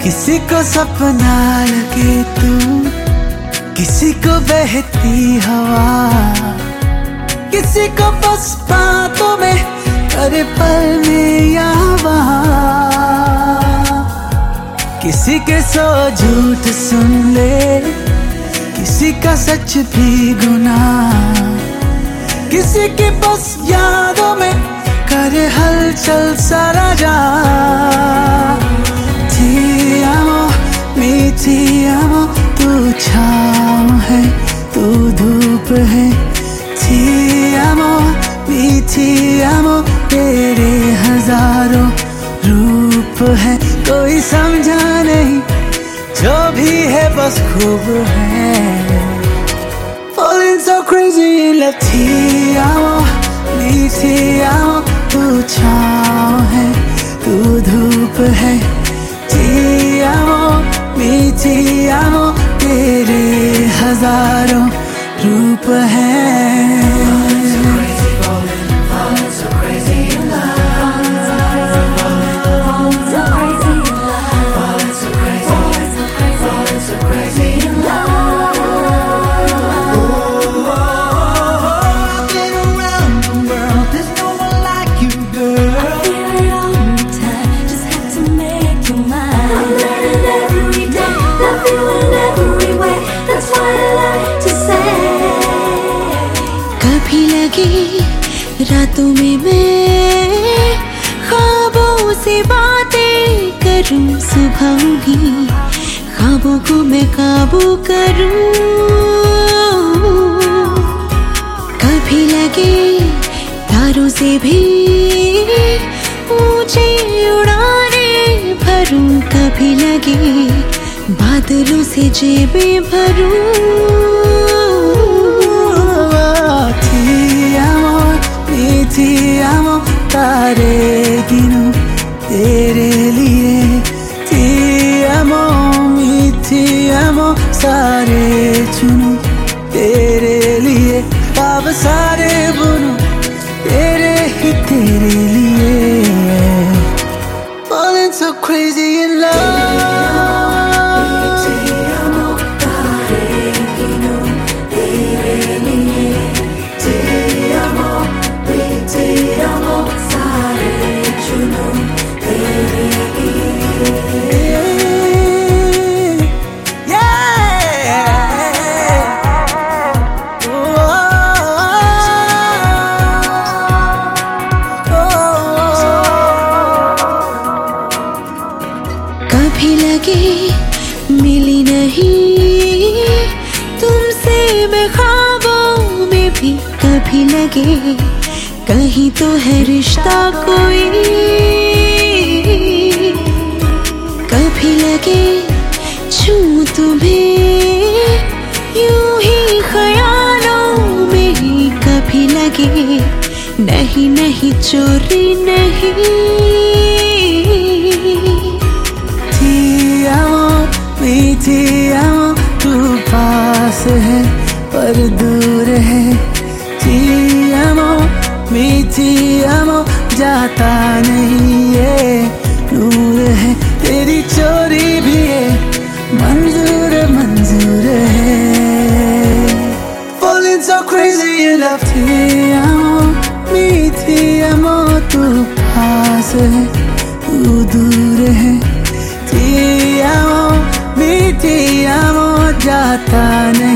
किसी को सपना लगे तू, किसी को बहती हवा, किसी को बस बातों में अरे पल में या वहाँ। किसी के सौ झूठ सुन ले, किसी का सच भी गुनाह, किसी के बस यादों में करे हलचल सारा जहां। Ti amo, mi ti amo, तू छाँव है तू धूप है। Ti amo, mi ti amo, तेरे हजारों रूप है। कोई समझा नहीं जो भी है बस खूब है। Falling so crazy in love। Ti amo, mi ti amo, तू छाँव है तू धूप है। Ti amo, mi ti amo, तेरे हजारों रूप हैं। कभी लगे रातों में मैं ख्वाबों से बातें करूं, सुबह भी ख्वाबों को मैं काबू करूं। कभी लगे तारों से भी ऊंची उड़ाने भरूं, कभी लगे बादलों से जेबें भरूं। Ti amo, तारे गिनूं तेरे लिए। Ti amo, mi ti amo, सारे चुनूं तेरे लिए। अब सारे बुनूं तेरे ही तेरे लिए। Falling so crazy in love। कभी लगे मिली नहीं तुमसे मैं ख्वाबों में भी, कभी लगे कहीं तो है रिश्ता कोई, कभी लगे छूं तुम्हें यूं ही ख्यालों में ही, कभी लगे नहीं नहीं चोरी नहीं। Ti amo, mi ti amo, तू पास है पर दूर है। Ti amo, mi ti amo, जाता नहीं ये नूर है। तेरी चोरी भी है मंजूर मंजूर है। Falling so crazy in love। Ti amo, mi ti amo, तू पास है तू दूर है। Ti amo, mi ti amo, जाता नहीं।